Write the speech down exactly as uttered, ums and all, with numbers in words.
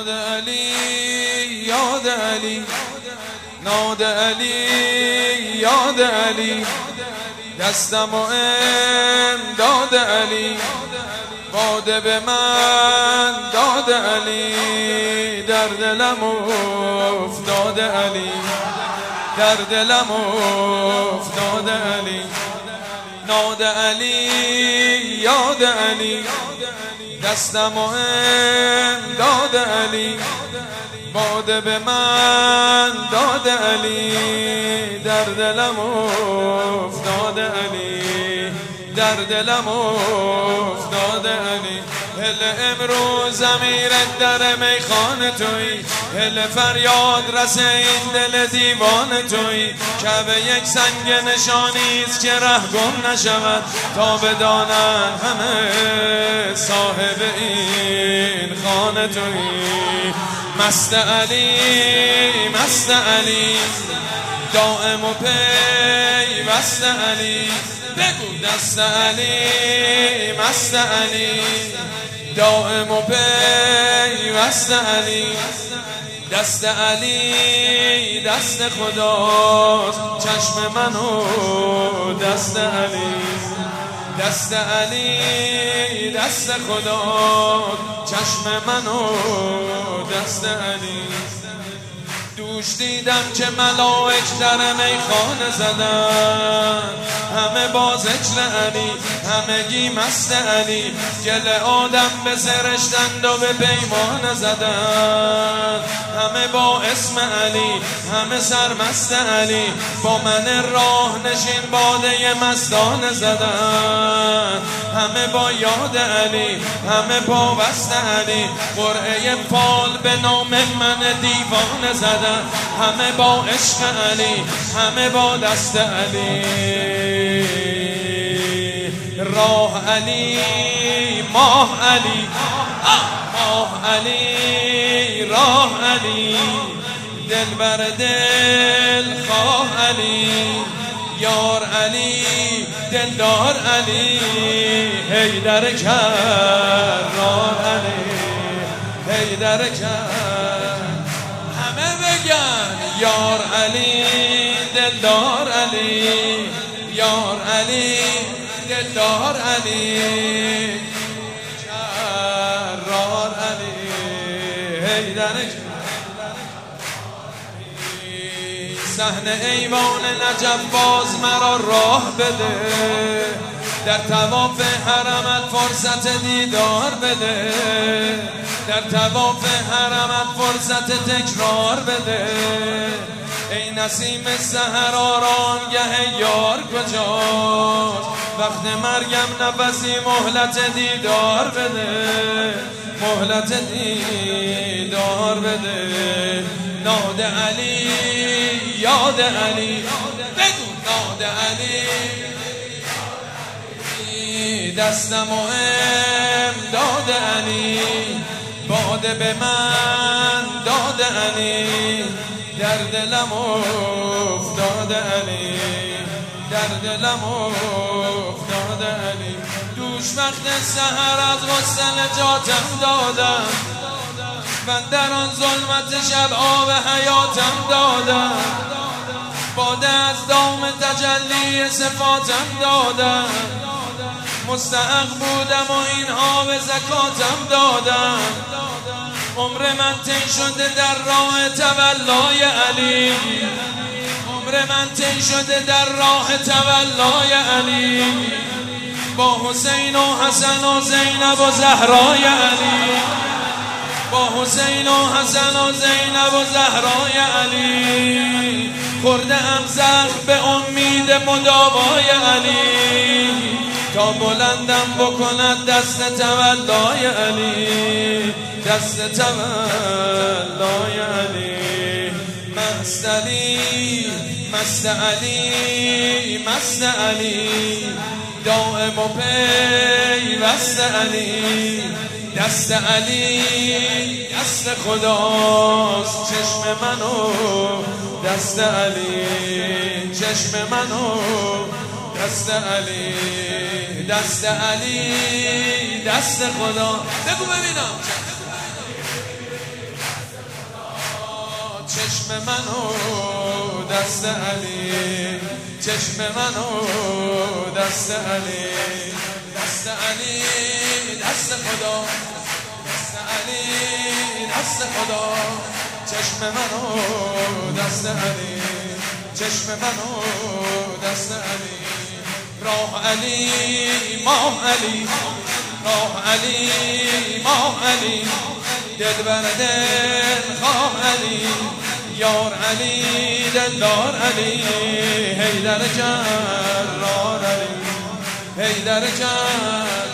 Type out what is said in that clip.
ناد علی یاد علی، ناد علی یاد علی، دستم و امداد علی، باده به من داد علی، در دلم افتاد علی، در دلم افتاد علی. ناد علی یاد علی، دستم و امداد علی، باده به من داد علی، در دلم افتاد علی، در دلم افتاد علی. هل امروز امیر در میخانه تویی، هل فریاد رس این دل دیوان تویی، کعبه یک سنگ نشانیست که ره گم نشود، تا بدانن همه صاحب این خانه تویی. مست علی مست علی، دائم و پیوست علی، بگو دست علی مست علی، دائم و پیوست علی، دست علی دست خداست، چشم منو دست علی، دست علی دست خداست، چشم منو دست علی. دوش دیدم که ملائک در میخانه زدن، همه با ذکر علی، همگی مست علی، گل آدم به سرشتند و به پیمان زدن، همه با اسم علی، همه سرمست علی، با من راه نشین باده مستانه زدن، همه با یاد علی، همه پابست علی، قرعه فال به نام من دیوانه زدن، همه با عشق علی، همه با دست علی. راه علی ماه علی، ماه علی راه علی، دل بر دل خواه علی، یار علی دلدار علی، حیدر کرار علی، حیدر کرار. همه بگن یار علی دلدار علی، یار علی دلدار علی، کرار علی، حیدر کرار. صحن ایوان نجف باز مرا راه بده، در طواف حرمت فرصت دیدار بده، در طواف حرمت فرصت تکرار بده. ای نسیم سحر آرامگه یار کجاست، وقت مرگم نفسی مهلت دیدار بده، مهلت دیدار بده. ناد علی یاد علی، بگو ناد علی، دستم و امداد علی، باده به من داد علی، در دلم افتاد علی، در دلم افتاد علی. دوش وقت سحر از غسل نجاتم دادم، من در آن ظلمت شب آب حیاتم دادم، باده از دام تجلی صفاتم دادم، مستحق بودم و این آب زکاتم دادم. عمر من طی شده در راه تولای علی، عمر من طی شده در راه تولای علی، با حسین و حسن و زینب و زهرای علی، با حسین و حسن و زینب و زهرای علی، خورده ام زخم به امید مداوای علی، تا بلندم بکند دست تولای علی، دست تولای علی. مست علی مست علی مست علی، دائم و پیوست علی، دست علی دست خداست، چشم منو دست علی، چشم منو دست علی، دست علی دست خدا. بگو ببینم چشم منو دست علی، چشم منو دست علی، دست علی دست خدا، دست علی دست خدا، چشم منو دست علی، چشم منو دست علی، راه علی ماه علی، راه علی ماه علی، دل بر دل خواه علی، یار علی دلدار علی، حیدر جرار علی، حیدر جرار